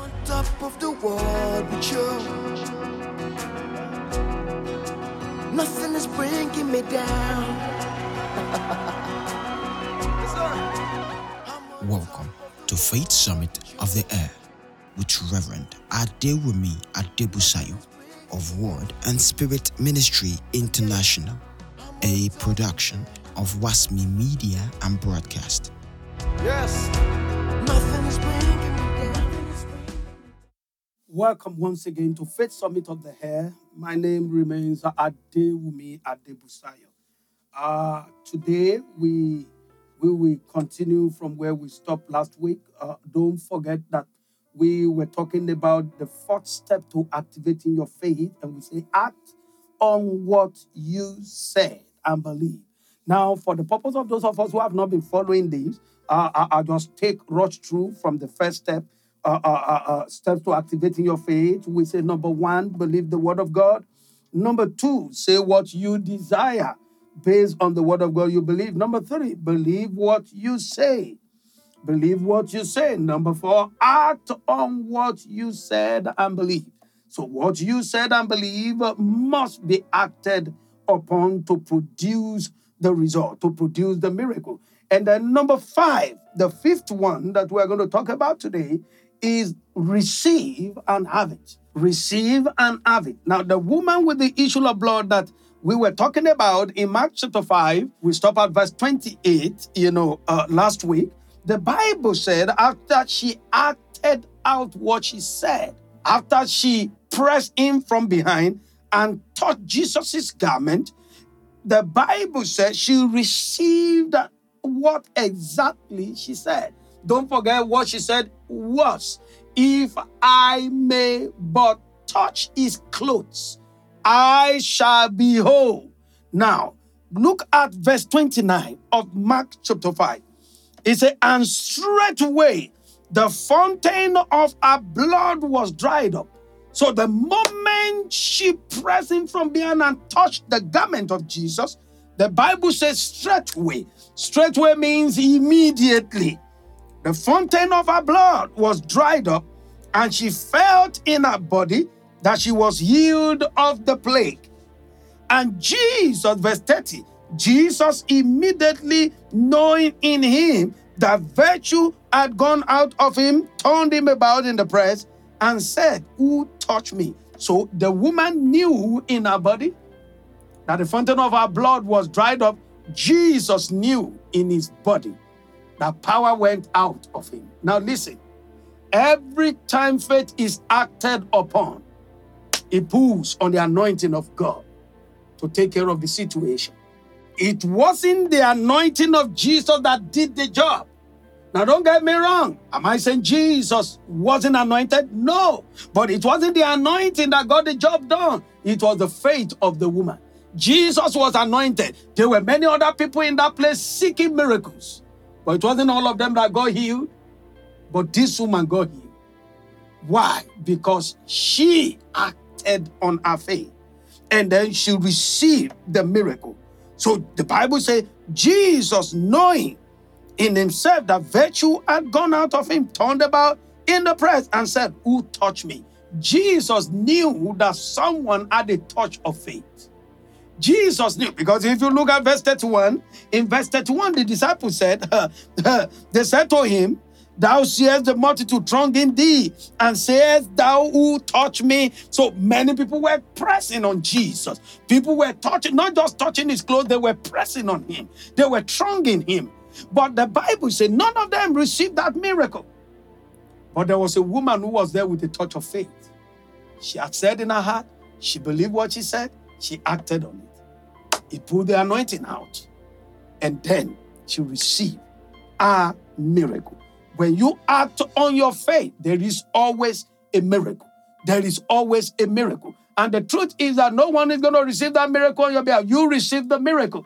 Top of the world with you. Nothing is bringing me down. Welcome to Faith Summit of the Air with Reverend Adewumi Adebusayo of Word and Spirit Ministry International, a production of Wasmi Media and Broadcast. Yes. Nothing is bringing me down. Welcome once again to Faith Summit of the Hair. My name remains Adewumi Adebusayo. Today we will continue from where we stopped last week. Don't forget that we were talking about the fourth step to activating your faith, and we say act on what you said and believe. Now, for the purpose of those of us who have not been following these, I'll just rush through from the first step. Steps to activating your faith. We say, number one, believe the word of God. Number two, say what you desire based on the word of God you believe. Number three, believe what you say. Believe what you say. Number four, act on what you said and believe. So what you said and believe must be acted upon to produce the result, to produce the miracle. And then number five, the fifth one that we're going to talk about today is receive and have it. Receive and have it. Now, the woman with the issue of blood that we were talking about in Mark chapter 5, we stopped at verse 28, last week. The Bible said after she acted out what she said, after she pressed in from behind and touched Jesus' garment, the Bible said she received what exactly she said. Don't forget what she said was, if I may but touch his clothes, I shall be whole. Now, look at verse 29 of Mark chapter 5. It says, and straightway the fountain of her blood was dried up. So the moment she pressed in from behind and touched the garment of Jesus, the Bible says straightway. Straightway means immediately. The fountain of her blood was dried up, and she felt in her body that she was healed of the plague. And Jesus, verse 30, Jesus immediately knowing in him that virtue had gone out of him, turned him about in the press and said, who touched me? So the woman knew in her body that the fountain of her blood was dried up. Jesus knew in his body that power went out of him. Now listen, every time faith is acted upon, it pulls on the anointing of God to take care of the situation. It wasn't the anointing of Jesus that did the job. Now don't get me wrong. Am I saying Jesus wasn't anointed? No. But it wasn't the anointing that got the job done. It was the faith of the woman. Jesus was anointed. There were many other people in that place seeking miracles. But it wasn't all of them that got healed, but this woman got healed. Why? Because she acted on her faith, and then she received the miracle. So the Bible says, Jesus, knowing in himself that virtue had gone out of him, turned about in the press and said, who touched me? Jesus knew that someone had a touch of faith. Jesus knew, because if you look at verse 31, in verse 31, the disciples said, they said to him, thou seest the multitude thronging thee, and sayest thou who touched me? So many people were pressing on Jesus. People were touching, not just touching his clothes, they were pressing on him. They were thronging him. But the Bible said none of them received that miracle. But there was a woman who was there with a touch of faith. She had said in her heart, she believed what she said, she acted on it. It pulled the anointing out. And then she received a miracle. When you act on your faith, there is always a miracle. There is always a miracle. And the truth is that no one is going to receive that miracle on your behalf. You receive the miracle.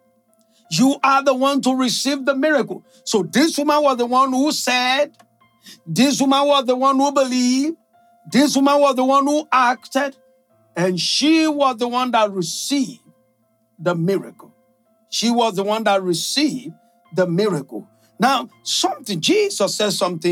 You are the one to receive the miracle. So this woman was the one who said, this woman was the one who believed, this woman was the one who acted, and she was the one that received the miracle. She was the one that received the miracle. Now, Jesus says something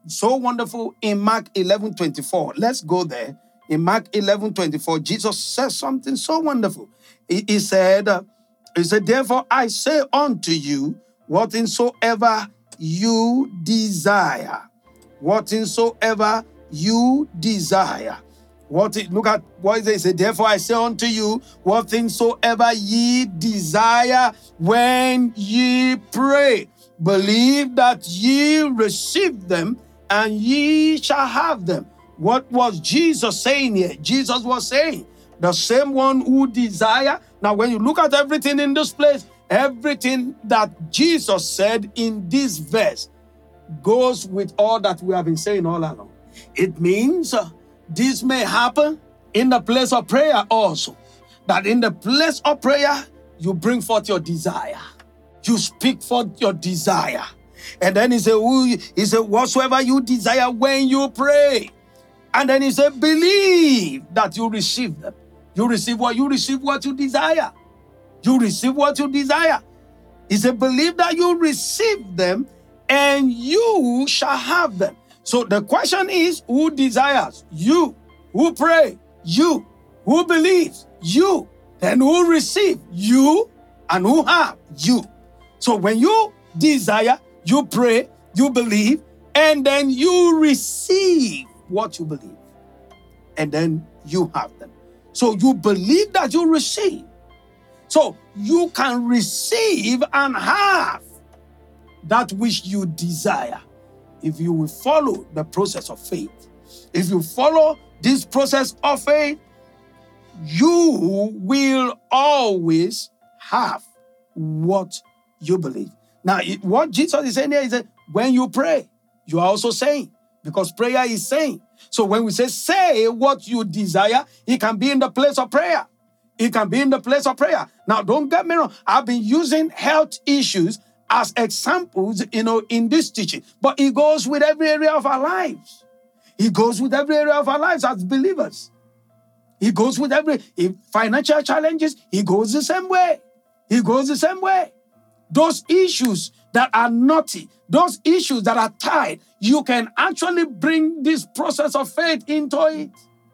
so wonderful in Mark 11:24. Let's go there. In Mark 11:24, Jesus says something so wonderful. He said, therefore I say unto you, whatsoever you desire. Whatsoever you desire. Look at what it says. Therefore I say unto you, whatsoever ye desire when ye pray, believe that ye receive them, and ye shall have them. What was Jesus saying here? Jesus was saying, the same one who desire. Now, when you look at everything in this place, everything that Jesus said in this verse goes with all that we have been saying all along. It means this may happen in the place of prayer also. That in the place of prayer, you bring forth your desire. You speak forth your desire. And then he said, whatsoever you desire when you pray. And then he said, believe that you receive them. You receive what? You receive what you desire. You receive what you desire. He said, believe that you receive them and you shall have them. So the question is, who desires? You. Who pray? You. Who believes? You. Then who receive? You. And who have? You. So when you desire, you pray, you believe, and then you receive what you believe. And then you have them. So you believe that you receive. So you can receive and have that which you desire if you will follow the process of faith. If you follow this process of faith, you will always have what you believe. Now, what Jesus is saying here is that when you pray, you are also saying, because prayer is saying. So when we say what you desire, it can be in the place of prayer. It can be in the place of prayer. Now, don't get me wrong. I've been using health issues as examples, in this teaching. But it goes with every area of our lives. It goes with every area of our lives as believers. It goes with every financial challenges. It goes the same way. It goes the same way. Those issues that are knotty, those issues that are tied, you can actually bring this process of faith into it.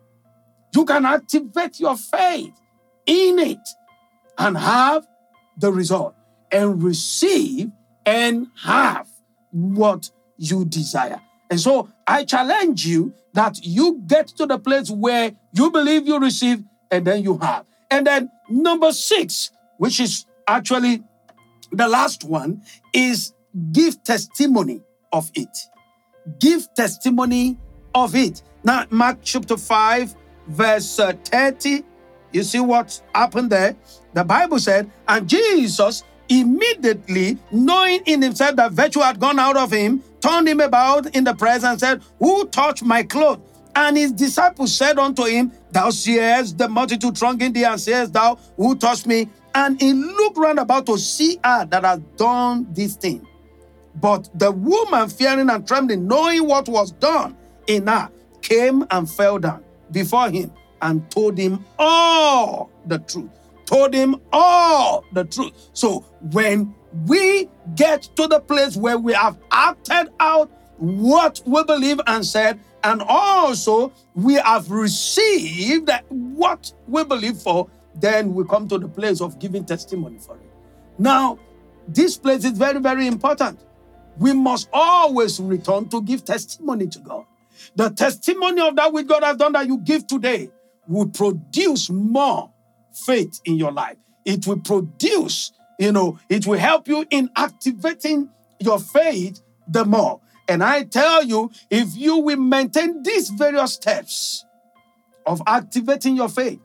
You can activate your faith in it and have the result and receive and have what you desire. And so I challenge you that you get to the place where you believe you receive and then you have. And then number 6, which is actually the last one, is give testimony of it. Give testimony of it. Now, Mark chapter 5, verse 30, you see what happened there? The Bible said, and Jesus immediately, knowing in himself that virtue had gone out of him, turned him about in the press and said, who touched my clothes? And his disciples said unto him, thou seest the multitude thronging thee, and sayest thou, who touched me? And he looked round about to see her that had done this thing. But the woman, fearing and trembling, knowing what was done in her, came and fell down before him and told him all the truth. Told him all the truth. So when we get to the place where we have acted out what we believe and said, and also we have received what we believe for, then we come to the place of giving testimony for it. Now, this place is very, very important. We must always return to give testimony to God. The testimony of that which God has done that you give today will produce more faith in your life. It will produce, it will help you in activating your faith the more. And I tell you, if you will maintain these various steps of activating your faith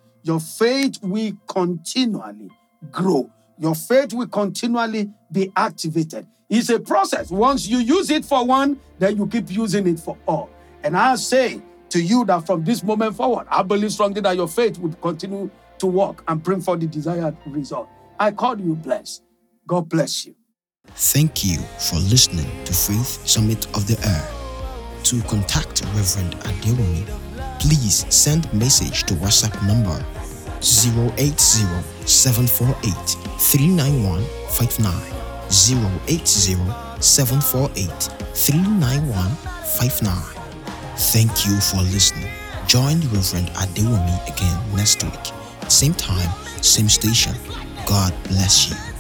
will continually grow. Your faith will continually be activated. It's a process. Once you use it for one, then you keep using it for all. And I say to you that from this moment forward, I believe strongly that your faith will continue to work and bring forth the desired result. I call you blessed. God bless you. Thank you for listening to Faith Summit of the Air. To contact Reverend Adewumi, please send message to WhatsApp number 080-748-39159, 080-748-39159. Thank you for listening. Join Reverend Adewumi again next week. Same time, same station. God bless you.